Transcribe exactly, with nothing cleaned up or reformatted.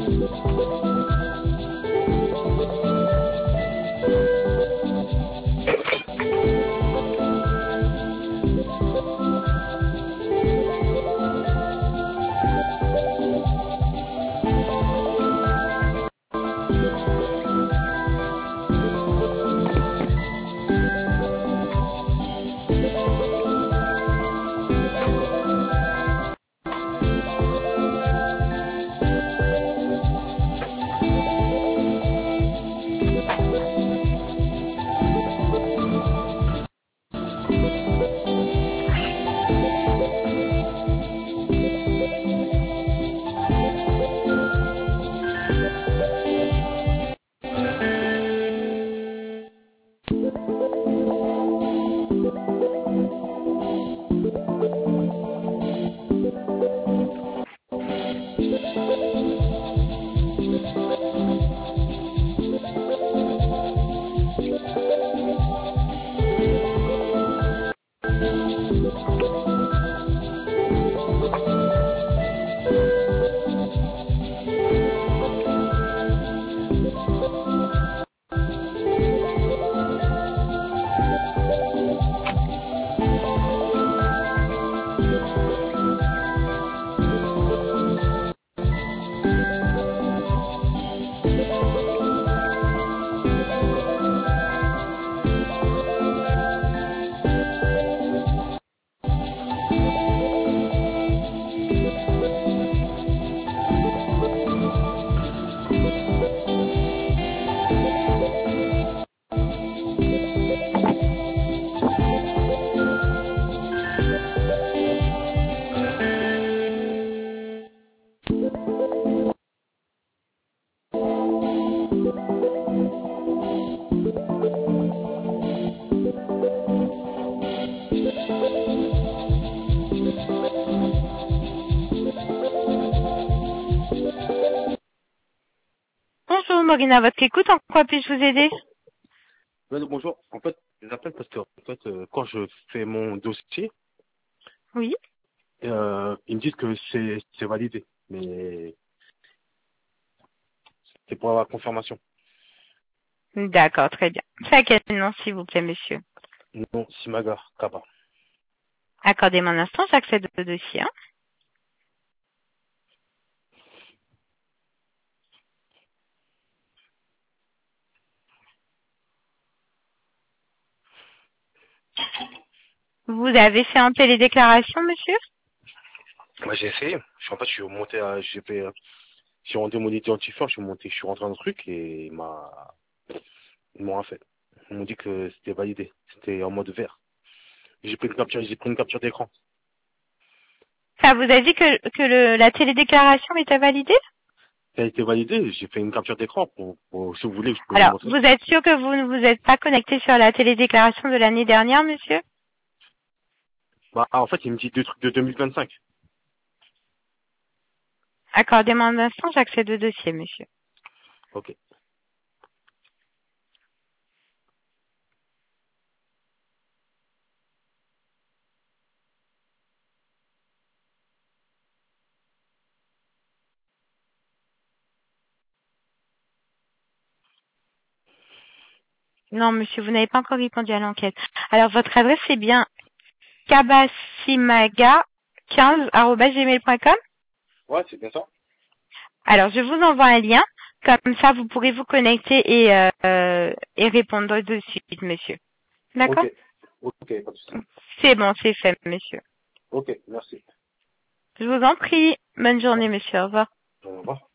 Bonjour Maureen, à votre écoute, en quoi puis-je vous aider? Oui, bonjour. En fait, j'appelle parce que en fait, euh, quand je fais mon dossier, Oui. euh, ils me disent que c'est c'est validé, mais c'est pour avoir confirmation. D'accord, très bien. C'est à quel nom, s'il vous plaît, monsieur? Non, Simaga, Kaba. Accordez-moi un instant, j'accède au dossier. Hein. Vous avez fait en télédéclaration, monsieur? Moi, j'ai essayé. Je suis en fait, je suis monté, à, j'ai fait, euh, j'ai rendu mon identifiant, je suis monté, je suis rentré dans le truc et il m'a, ils m'ont rien fait. Ils m'ont dit que c'était validé, c'était en mode vert. J'ai pris une capture, j'ai pris une capture d'écran. Ça vous a dit que, que le, la télédéclaration était validée? Ça a été validé, j'ai fait une capture d'écran pour, pour, si vous voulez, je peux vous Alors, montrer. vous êtes sûr que vous ne vous êtes pas connecté sur la télédéclaration de l'année dernière, monsieur? Bah, en fait, il me dit deux trucs de deux mille vingt-cinq. Accordez-moi un instant, j'accède au dossier, monsieur. Ok. Non, monsieur, vous n'avez pas encore répondu à l'enquête. Alors, votre adresse, c'est bien kabasimaga quinze arobase gmail point com. Ouais, c'est bien ça. Alors, je vous envoie un lien. Comme ça, vous pourrez vous connecter et, euh, et répondre de suite, monsieur. D'accord? Ok. Ok, pas de souci. C'est bon, c'est fait, monsieur. Ok, merci. Je vous en prie. Bonne journée, monsieur. Au revoir. Au revoir.